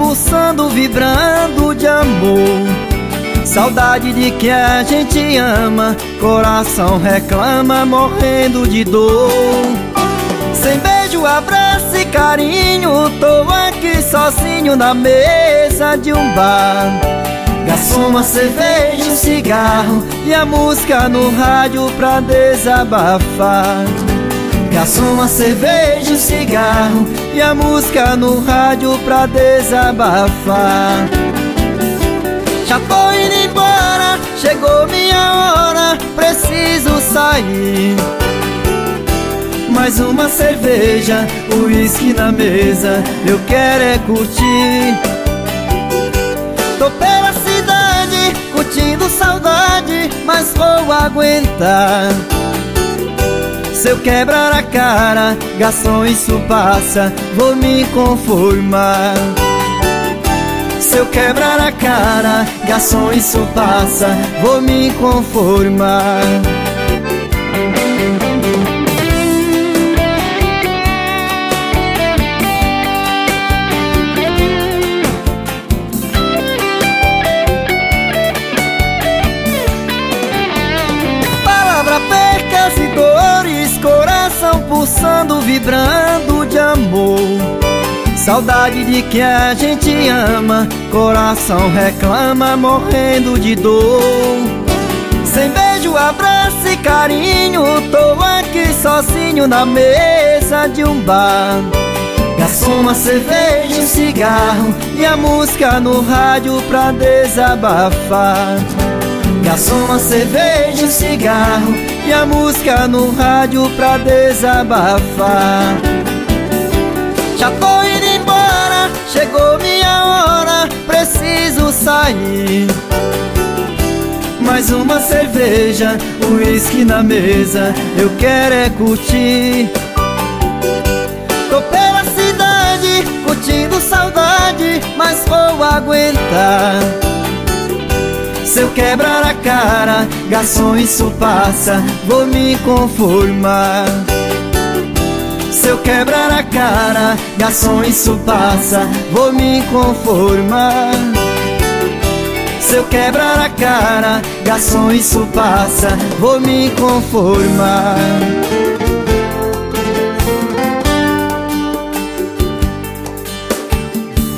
pulsando, vibrando de amor. Saudade de quem a gente ama, coração reclama, morrendo de dor. Sem beijo, abraço e carinho, tô aqui sozinho na mesa de um bar. Garçom, uma cerveja, um cigarro e a música no rádio pra desabafar. Garçom, uma cerveja, um cigarro e a música no rádio pra desabafar. Já tô indo embora, chegou minha hora, preciso sair. Mais uma cerveja, uísque na mesa, eu quero é curtir. Tô pela cidade, curtindo saudade, mas vou aguentar. Se eu quebrar a cara, garçom, isso passa, vou me conformar. Se eu quebrar a cara, garçom, isso passa, vou me conformar. Palavra, percas e dores, coração pulsando, vibrando de amor. Saudade de quem a gente ama, coração reclama, morrendo de dor. Sem beijo, abraço e carinho, tô aqui sozinho na mesa de um bar. Garçom, uma cerveja, um cigarro e a música no rádio pra desabafar. Garçom, uma cerveja, um cigarro e a música no rádio pra desabafar. Já tô indo embora, chegou minha hora, preciso sair. Mais uma cerveja, uísque na mesa, eu quero é curtir. Tô pela cidade, curtindo saudade, mas vou aguentar. Se eu quebrar a cara, garçom, isso passa, vou me conformar. Se eu quebrar a cara, garçom, isso passa, vou me conformar. Se eu quebrar a cara, garçom, isso passa, vou me conformar.